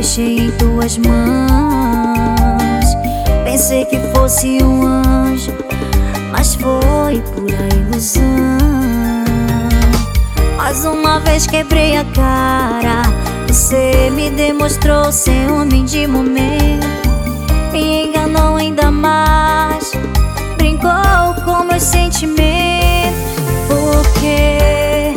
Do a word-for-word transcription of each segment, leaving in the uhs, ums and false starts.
deixei em tuas mãos. Pensei que fosse um anjo, mas foi pura ilusão. Mais uma vez quebrei a cara, você me demonstrou ser homem de momento. Me enganou ainda mais, brincou com meus sentimentos. Por que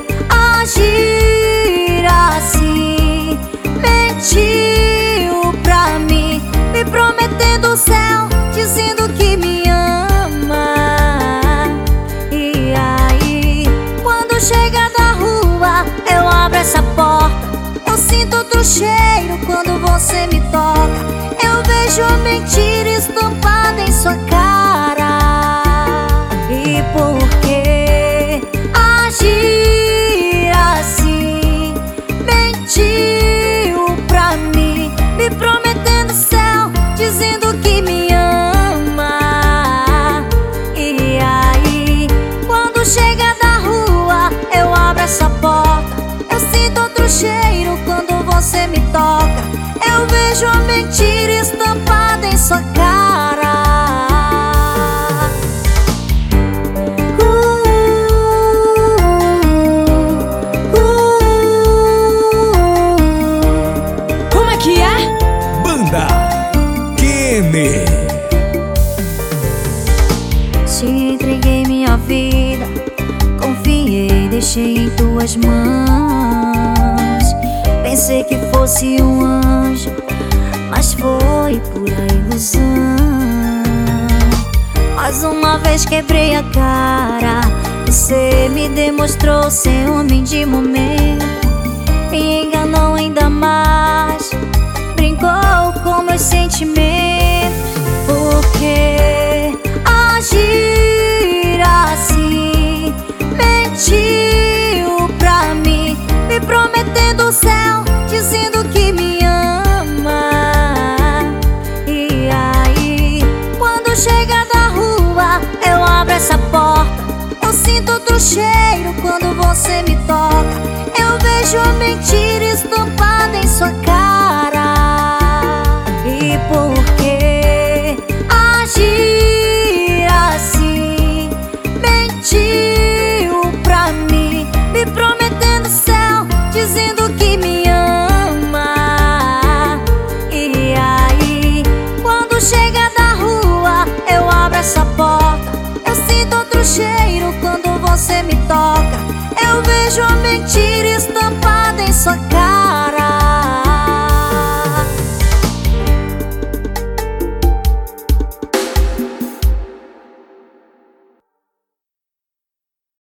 agir assim? Mentiu pra mim, me prometendo o céu, dizendo que me ama. E aí, quando chega da rua, eu abro essa porta, eu sinto outro cheiro quando você me toca. Eu vejo a mentira estampada em sua cara. E por que agir assim? Mentiu pra mim, me prometendo o céu, dizendo que me ama. E aí, quando chega da rua, eu abro essa porta, eu sinto outro cheiro quando você me toca. Eu vejo a mentira estampada em sua cara. uh, uh, uh. Como é que é? Banda Kenny. Te entreguei minha vida, confiei, deixei em tuas mãos. Pensei que fosse um anjo, mas foi pura ilusão. Mais uma vez quebrei a cara, você me demonstrou ser homem de momento. Me enganou ainda mais, brincou com meus sentimentos. Por que agir assim? Mentiu pra mim, me prometendo o céu, dizendo que me ama. E aí, quando chega da rua, eu abro essa porta, eu sinto outro cheiro quando você me toca. Eu vejo a mentira estampada em sua cara. E por que agir assim? Mentiu pra mim, me prometendo o céu, dizendo que me ama. E aí, quando chega da rua, eu abro essa porta, eu sinto outro cheiro quando você me toca. Eu vejo a mentira estampada em sua cara.